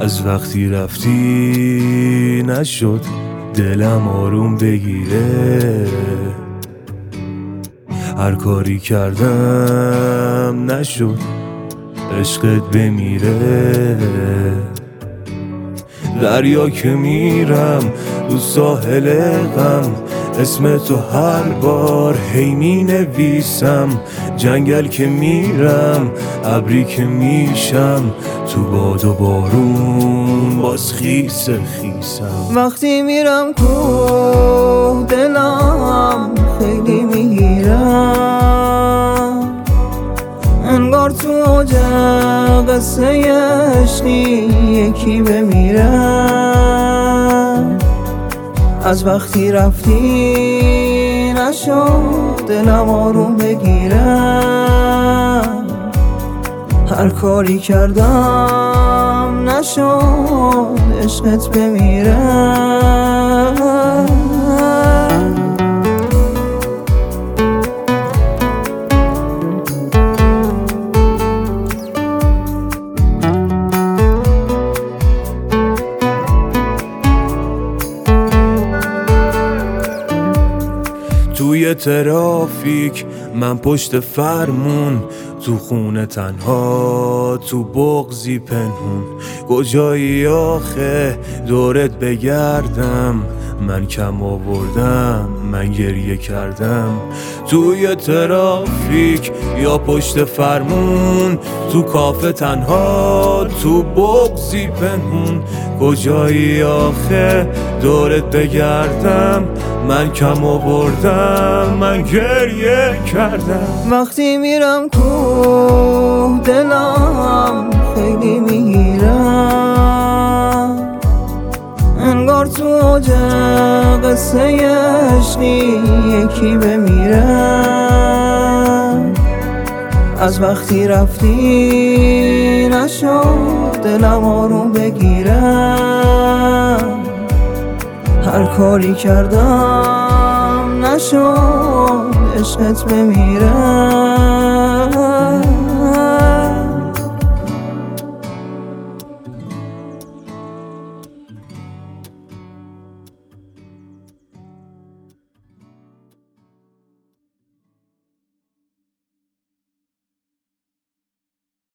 از وقتی رفتی نشد دلم آروم بگیره، هر کاری کردم نشد عشقت بمیره. دریا که میرم رو ساحل غم، اسم تو هر بار هی می نویسم. جنگل که میرم ابری که میشم، تو باد و بارون باز خیس خیسم. وقتی میرم کوه دلم خیلی میگیرم، انگار تو اوج قصه عشقی یکی بمیرم. از وقتی رفتی نشد دلم آروم بگیرم، هر کاری کردم نشد عشقت بمیرم. توی ترافیک من پشت فرمون، تو خونه تنها تو بغضی پنهون. کجایی آخه دورت بگردم، من کم آوردم من گریه کردم. توی ترافیک یا پشت فرمون، تو کافه تنها تو بغضی پنهون. کجایی آخه دورت بگردم، من کم آوردم من گریه کردم. وقتی میرم کوه دلم خیلی میگیرم، انگار تو اوج قصه عشقی یکی بمیرم. از وقتی رفتی نشد دلم آروم بگیرم، هر کاری کردم نشد عشقت بمیرم.